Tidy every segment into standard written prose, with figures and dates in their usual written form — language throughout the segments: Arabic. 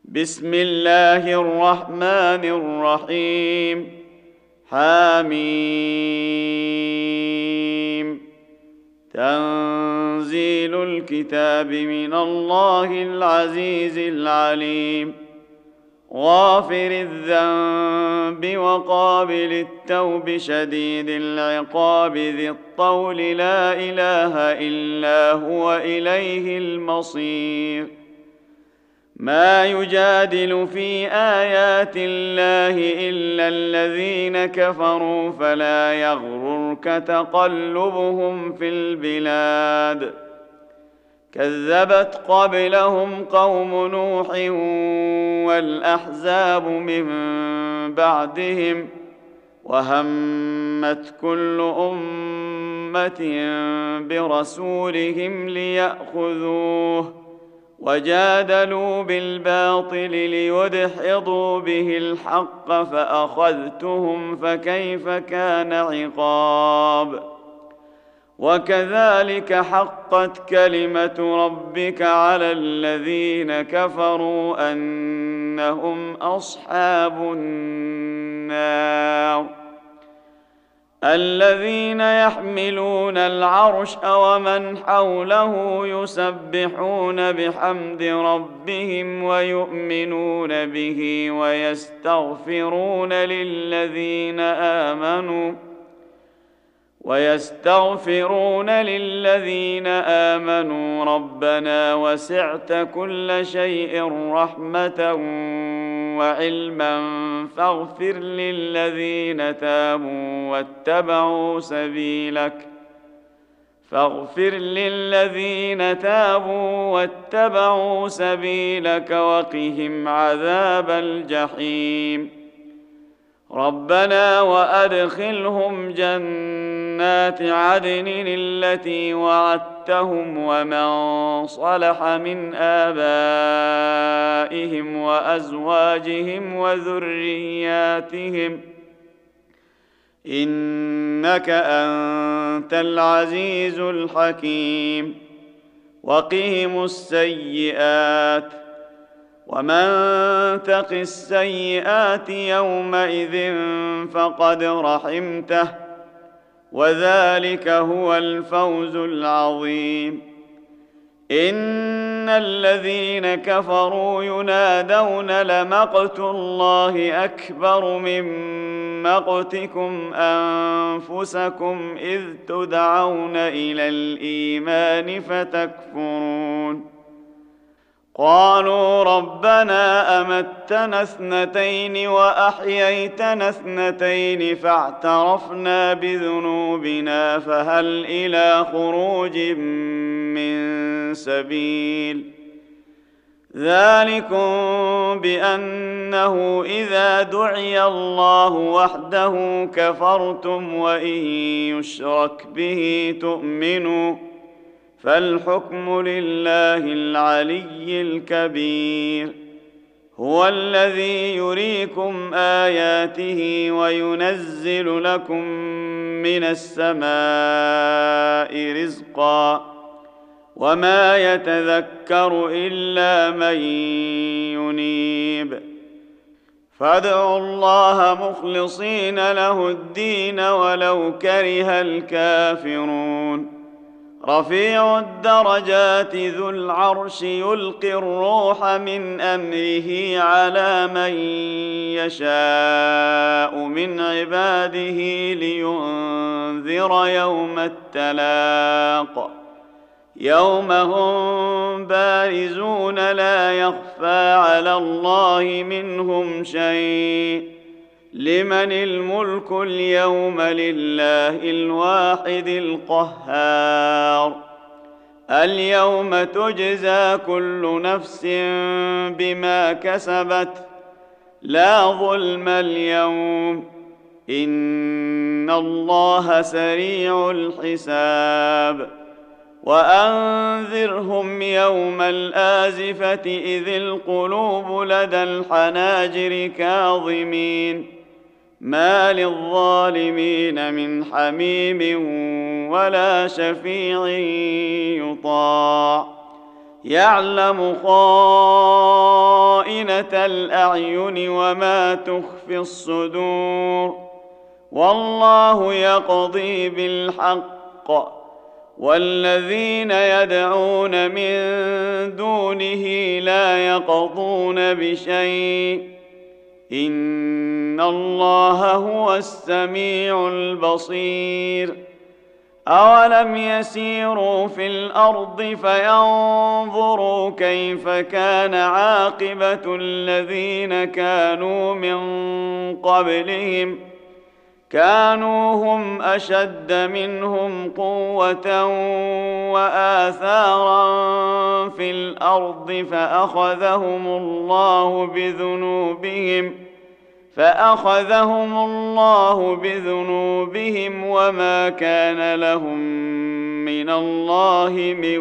بسم الله الرحمن الرحيم. حميم. تنزيل الكتاب من الله العزيز العليم. غافر الذنب وقابل التوب شديد العقاب ذي الطول لا إله إلا هو إليه المصير. ما يجادل في آيات الله إلا الذين كفروا فلا يغررك تقلبهم في البلاد. كذبت قبلهم قوم نوح والأحزاب من بعدهم وهمت كل أمة برسولهم ليأخذوه وجادلوا بالباطل ليدحضوا به الحق فأخذتهم فكيف كان عقاب. وكذلك حقت كلمة ربك على الذين كفروا أنهم أصحاب النار. الذين يحملون العرش ومن حوله يسبحون بحمد ربهم ويؤمنون به ويستغفرون للذين آمنوا ربنا وسعت كل شيء رحمة وعلما فاغفر للذين تابوا واتبعوا سبيلك وقهم عذاب الجحيم. ربنا وأدخلهم جنات عدن التي وعدتهم ومن صلح من آبائهم وأزواجهم وذرياتهم إنك أنت العزيز الحكيم. وقهم السيئات ومن تق السيئات يومئذ فقد رحمته وذلك هو الفوز العظيم. إن الذين كفروا ينادون لمقت الله أكبر من مقتكم أنفسكم إذ تدعون إلى الإيمان فتكفرون. قالوا ربنا أمتنا اثنتين وأحييتنا اثنتين فاعترفنا بذنوبنا فهل إلى خروج من سبيل. ذلكم بأنه إذا دعي الله وحده كفرتم وإن يشرك به تؤمنوا فالحكم لله العلي الكبير. هو الذي يريكم آياته وينزل لكم من السماء رزقا وما يتذكر إلا من ينيب. فادعوا الله مخلصين له الدين ولو كره الكافرون. رفيع الدرجات ذو العرش يلقي الروح من أمره على من يشاء من عباده لينذر يوم التلاق. يوم هم بارزون لا يخفى على الله منهم شيء. لمن الملك اليوم لله الواحد القهار. اليوم تجزى كل نفس بما كسبت لا ظلم اليوم إن الله سريع الحساب. وأنذرهم يوم الآزفة إذ القلوب لدى الحناجر كاظمين ما للظالمين من حميم ولا شفيع يطاع. يعلم خائنة الأعين وما تخفي الصدور. والله يقضي بالحق، والذين يدعون من دونه لا يقضون بشيء، إن الله هو السميع البصير. أولم يسيروا في الأرض فينظروا كيف كان عاقبة الذين كانوا من قبلهم، كانوا هم أشد منهم قوة وآثارا في الأرض فأخذهم الله بذنوبهم وما كان لهم من الله من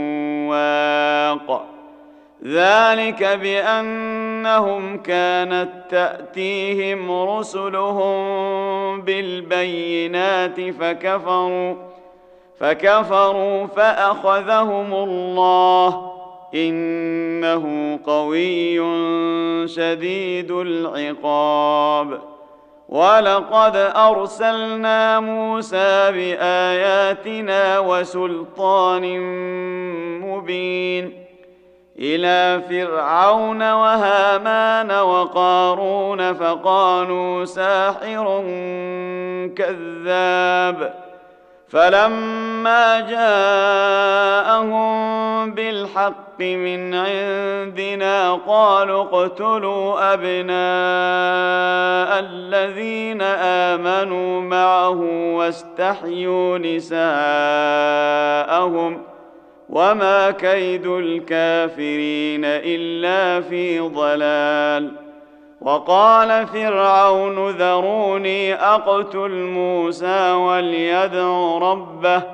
واق. ذلك بأنهم كانت تأتيهم رسلهم بالبينات فكفروا فأخذهم الله، إنه قوي شديد العقاب. ولقد أرسلنا موسى بآياتنا وسلطان مبين إلى فرعون وهامان وقارون فقالوا ساحر كذاب. فلما جاءهم بالحق من عندنا قالوا اقتلوا أبناء الذين آمنوا معه واستحيوا نساءهم، وما كيد الكافرين إلا في ضلال. وقال فرعون ذروني أقتل موسى وليدع ربه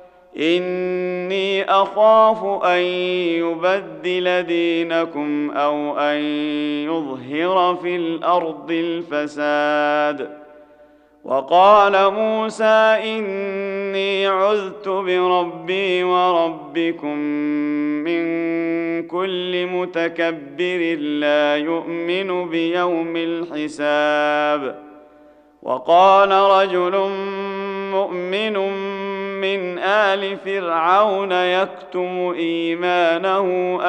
إني أخاف أن يبدل دينكم أو أن يظهر في الأرض الفساد. وقال موسى إني عذت بربي وربكم من كل متكبر لا يؤمن بيوم الحساب. وقال رجل مؤمن من آل فرعون يكتم إيمانه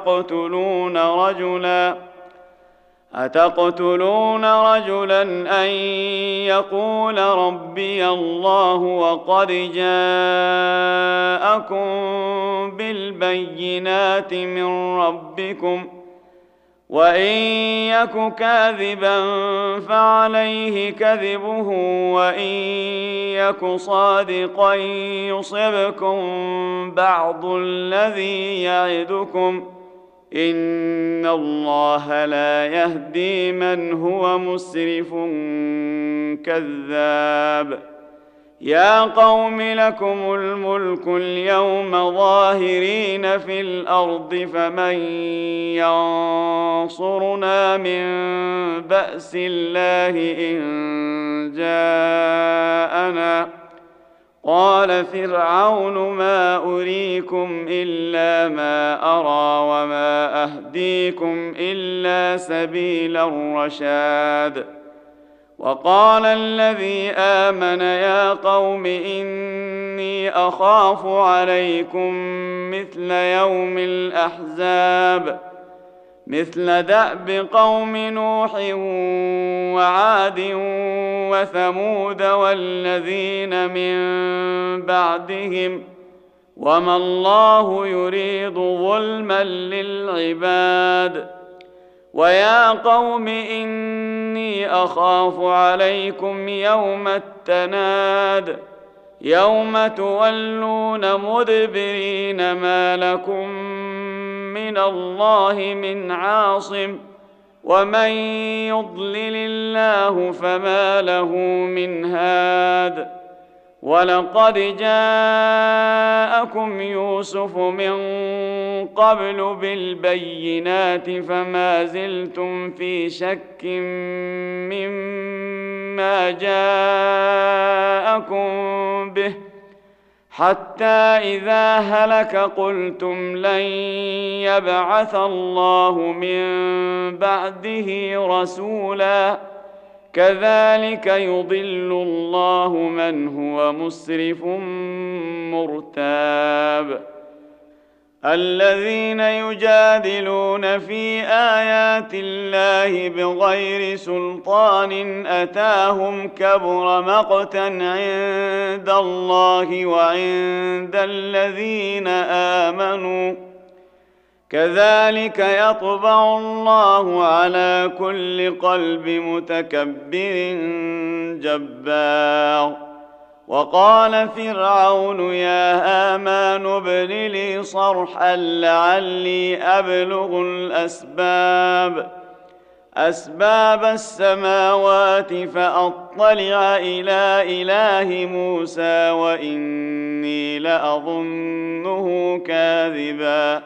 أتقتلون رجلا أن يقول ربي الله وقد جاءكم بالبينات من ربكم، وإن يك كاذبا فعليه كذبه وإن يك صادقا يصبكم بعض الذي يعدكم، إن الله لا يهدي من هو مسرف كذاب. يا قوم لكم الملك اليوم ظاهرين في الأرض فمن ينصرنا من بأس الله إن جاءنا. قال فرعون ما أريكم إلا ما أرى وما أهديكم إلا سبيل الرشاد. وقال الذي آمن يا قوم إني أخاف عليكم مثل يوم الأحزاب، مثل دأب قوم نوح وعاد وثمود والذين من بعدهم، وما الله يريد ظلما للعباد. ويا قوم إني أخاف عليكم يوم التناد، يوم تولون مدبرين ما لكم من الله من عاصم، ومن يضلل الله فما له من هاد. ولقد جاءكم يوسف من قبل بالبينات فما زلتم في شك مما جاءكم به، حتى إذا هلك قلتم لن يبعث الله من بعده رسولا كذلك يضل الله من هو مسرف مرتاب. الذين يجادلون في آيات الله بغير سلطان أتاهم كبر مقتا عند الله وعند الذين آمنوا كذلك يطبع الله على كل قلب متكبر جبار. وقال فرعون يا هامان ابن لي صرحا لعلي أبلغ أسباب السماوات فأطلع إلى إله موسى وإني لأظنه كاذبا.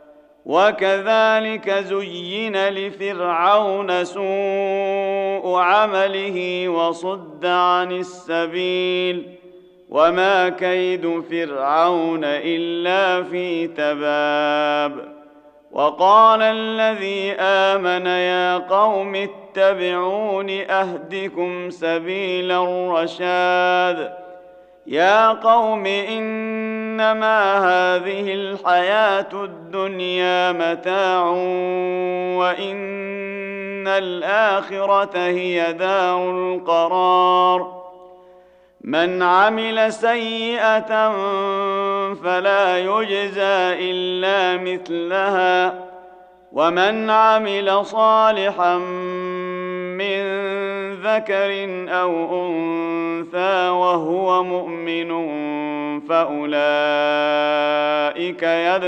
وكذلك زين لفرعون سوء عمله وصد عن السبيل وما كيد فرعون إلا في تباب. وقال الذي آمن يا قوم اتبعون أهدكم سبيل الرشاد. يا قوم إنما هذه الحياة الدنيا متاع وإن الآخرة هي دار القرار. من عمل سيئة فلا يجزى إلا مثلها ومن عمل صالحا من ذكر أو أنثى وهو مؤمن فأولئك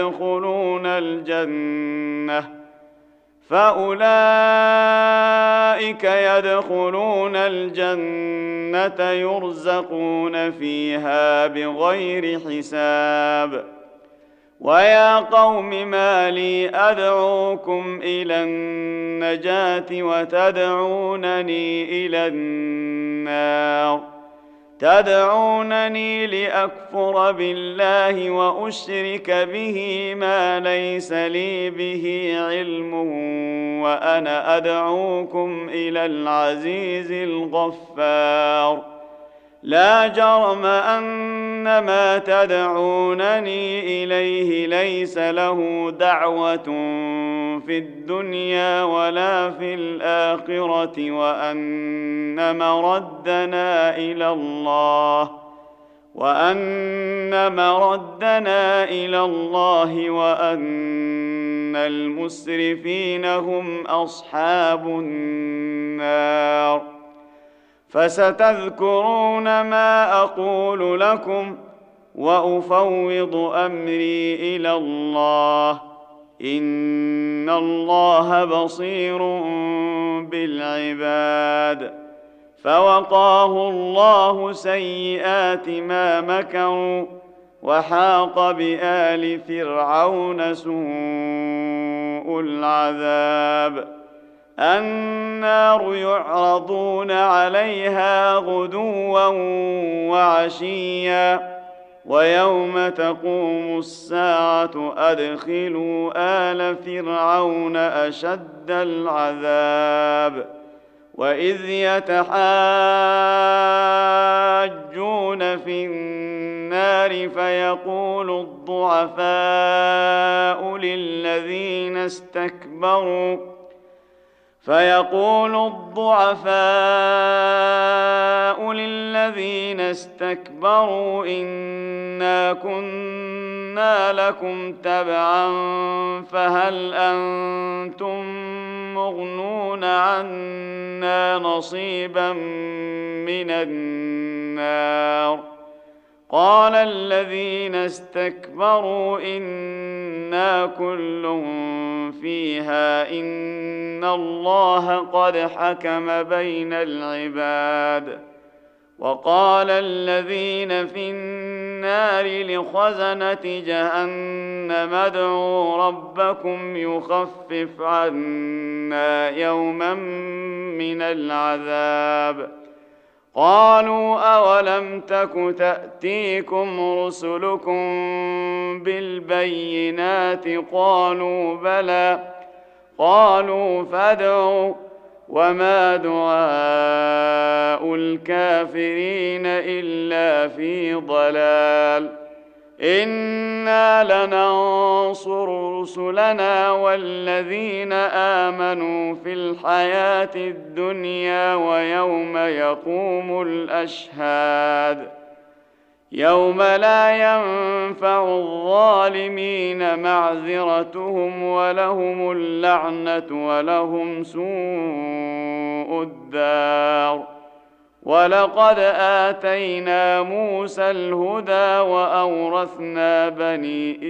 يدخلون الجنة يرزقون فيها بغير حساب. ويا قوم ما لي أدعوكم إلى النجاة وتدعونني إلى النار. تدعونني لأكفر بالله وأشرك به ما ليس لي به علم وأنا أدعوكم إلى العزيز الغفار. لا جرم أن ما تدعونني إليه ليس له دعوة في الدنيا ولا في الآخرة وأن مردنا إلى الله وأن المسرفين هم أصحاب النار. فستذكرون ما أقول لكم وأفوض أمري إلى الله إن الله بصير بالعباد. فوقاه الله سيئات ما مكروا وحاق بآل فرعون سوء العذاب. النار يعرضون عليها غدوا وعشيا ويوم تقوم الساعة أدخلوا آل فرعون أشد العذاب. وإذ يتحاجون في النار فيقول الضعفاء للذين استكبروا إنا كنا لكم تبعا فهل أنتم مغنون عنا نصيبا من النار. قال الذين استكبروا إنا كل فيها إن الله قد حكم بين العباد. وقال الذين في النار لخزنة جهنم ادعوا ربكم يخفف عنا يوما من العذاب. قالوا أولم تك تأتيكم رسلكم بالبينات قالوا بلى قالوا فادعوا وما دعاء الكافرين إلا في ضلال إنا لننصر رسلنا والذين آمنوا في الحياة الدنيا ويوم يقوم الأشهاد يوم لا ينفع الظالمين معذرتهم ولهم اللعنة ولهم سوء الدار ولقد آتينا موسى الهدى وأورثنا بني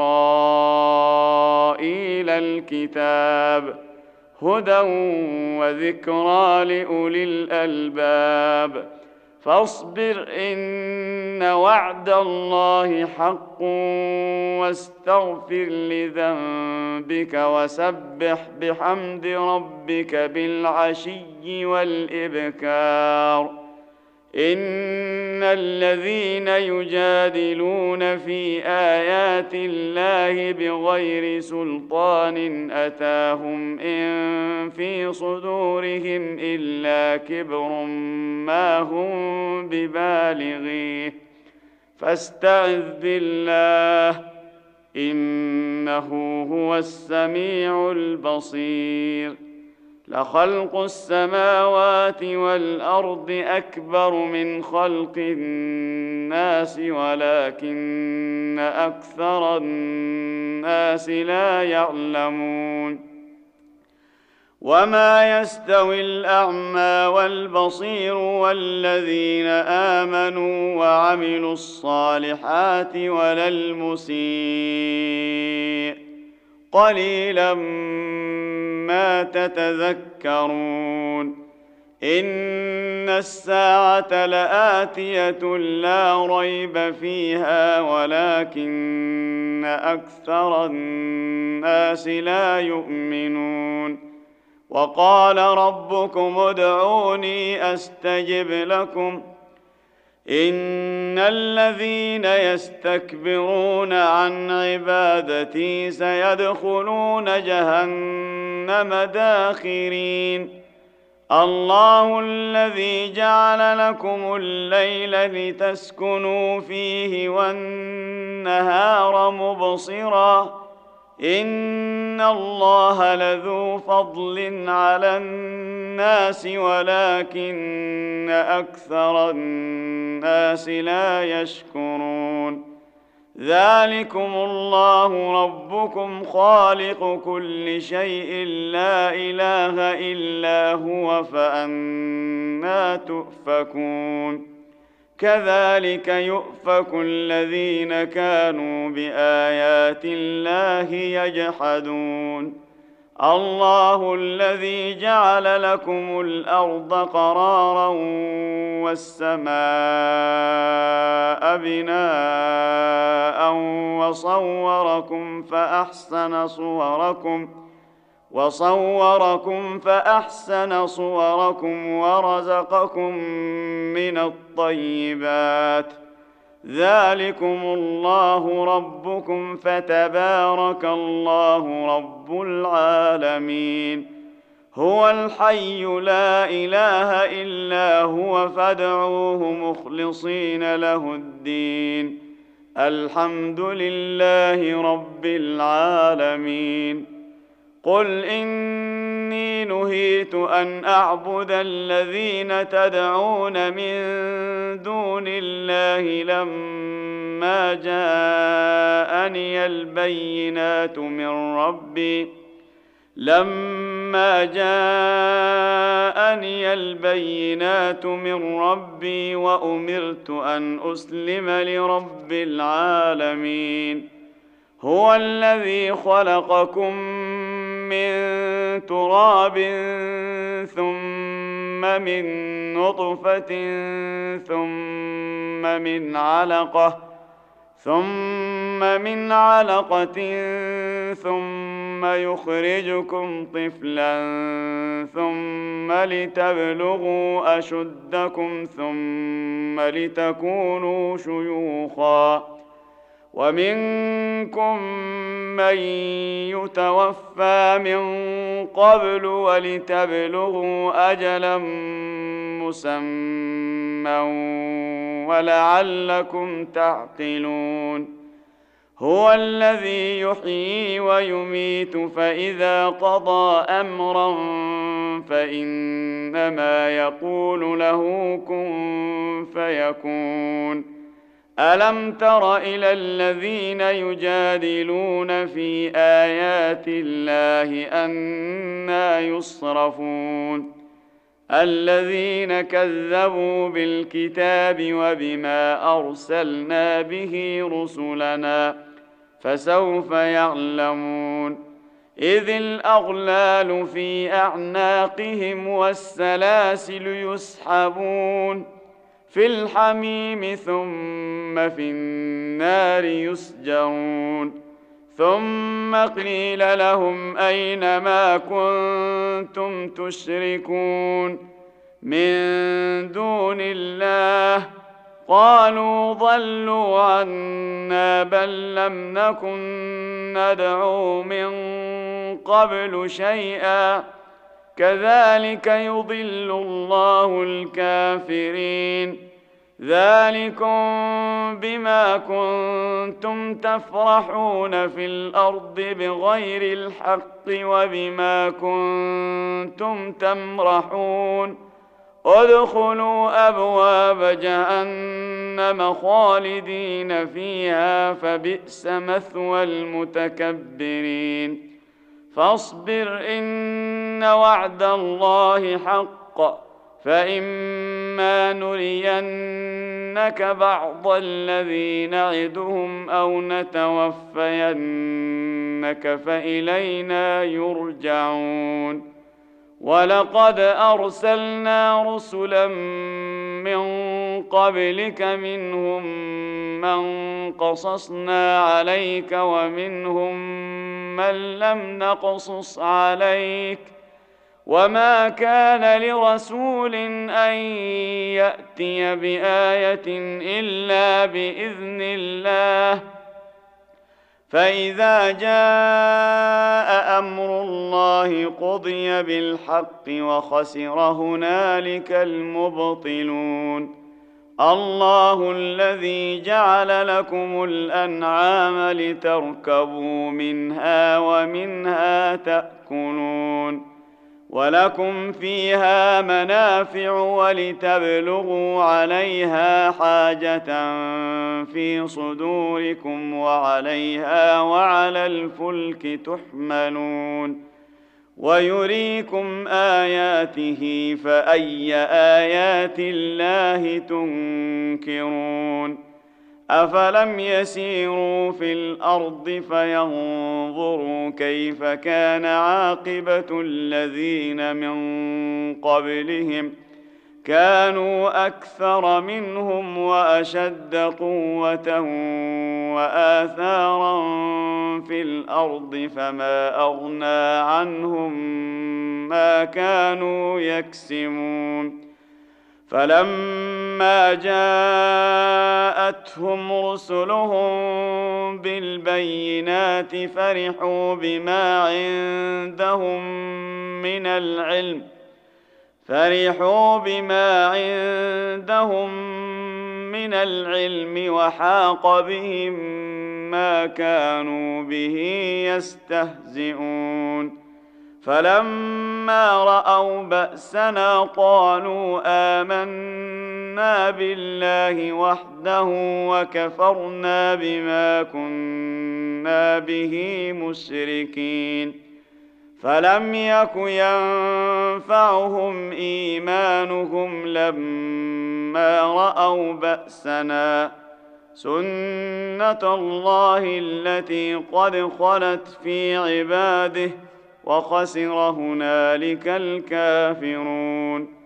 إسرائيل الكتاب هدى وذكرى لأولي الألباب فاصبر إن وعد الله حق واستغفر لذنبك وسبح بحمد ربك بالعشي والإبكار إن الذين يجادلون في آيات الله بغير سلطان أتاهم إن في صدورهم إلا كبر ما هم ببالغيه فاستعذ بالله إنه هو السميع البصير لخلق السماوات والأرض أكبر من خلق الناس ولكن أكثر الناس لا يعلمون وما يستوي الأعمى والبصير والذين آمنوا وعملوا الصالحات ولا المسيء قليلا ما تتذكرون إن الساعة لآتية لا ريب فيها ولكن أكثر الناس لا يؤمنون وقال ربكم ادعوني أستجب لكم إن الذين يستكبرون عن عبادتي سيدخلون جهنم داخرين الله الذي جعل لكم الليل لتسكنوا فيه والنهار مبصرا إن الله لذو فضل على الناس ولكن أكثر الناس لا يشكرون ذلكم الله ربكم خالق كل شيء لا إله إلا هو فأنى تؤفكون كذلك يؤفك الذين كانوا بآيات الله يجحدون الله الذي جعل لكم الأرض قرارا والسماء بناء وصوركم فأحسن صوركم ورزقكم من الطيبات ذلكم الله ربكم فتبارك الله رب العالمين هو الحي لا إله إلا هو فادعوه مخلصين له الدين الحمد لله رب العالمين قل إني نهيت أن أعبد الذين تدعون من دون الله لما جاءني البينات من ربي وأمرت أن أسلم لرب العالمين هو الذي خلقكم من تراب ثم من نطفة ثم من علقة ثم من علقة ثم يخرجكم طفلا ثم لتبلغوا أشدكم ثم لتكونوا شيوخا ومنكم من يتوفى من قبل ولتبلغوا أجلا مسمى ولعلكم تعقلون هو الذي يحيي ويميت فإذا قضى أمرا فإنما يقول له كن فيكون ألم تر إلى الذين يجادلون في آيات الله أنى يصرفون الذين كذبوا بالكتاب وبما أرسلنا به رسلنا فسوف يعلمون إذ الأغلال في أعناقهم والسلاسل يسحبون في الحميم ثم في النار يسجرون ثم قيل لهم أين ما كنتم تشركون من دون الله قالوا ضلوا عنا بل لم نكن ندعو من قبل شيئا كذلك يضل الله الكافرين ذلكم بما كنتم تفرحون في الأرض بغير الحق وبما كنتم تمرحون ادخلوا أبواب جهنم خالدين فيها فبئس مثوى المتكبرين فاصبر إن وعد الله حق فإما نرينك بعض الذي نعدهم أو نتوفينك فإلينا يرجعون ولقد أرسلنا رسلا من قبلك منهم من قصصنا عليك ومنهم من لم نقصص عليك وما كان لرسول أن يأتي بآية إلا بإذن الله فإذا جاء أمر الله قضي بالحق وخسر هنالك المبطلون الله الذي جعل لكم الأنعام لتركبوا منها ومنها تأكلون ولكم فيها منافع ولتبلغوا عليها حاجة في صدوركم وعليها وعلى الفلك تحملون ويريكم آياته فأي آيات الله تنكرون أفلم يسيروا في الأرض فينظروا كيف كان عاقبة الذين من قبلهم كانوا أكثر منهم وأشد قوة وآثارا في الأرض فما أغنى عنهم ما كانوا يكسبون فلما جاءتهم رسلهم بالبينات فرحوا بما عندهم من العلم وحاق بهم ما كانوا به يستهزئون فلما رأوا بأسنا قالوا آمنا بالله وحده وكفرنا بما كنا به مشركين فلم يك ينفعهم إيمانهم لما رأوا بأسنا سنة الله التي قد خلت في عباده وخسر هنالك الكافرون